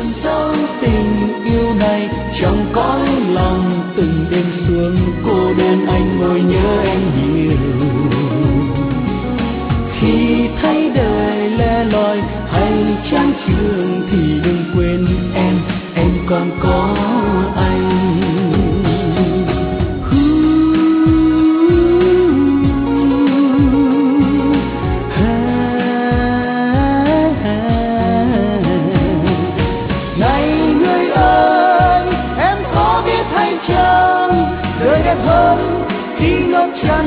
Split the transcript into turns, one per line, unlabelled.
dấu tình yêu này trong cõi lòng. Từng đêm xuống cô đơn anh ngồi nhớ em nhiều. Khi thấy đời le loi hành trang trường thì đừng quên em còn có anh. Này người ơi, em có biết hay chăng đời đẹp hơn khi ngập tràn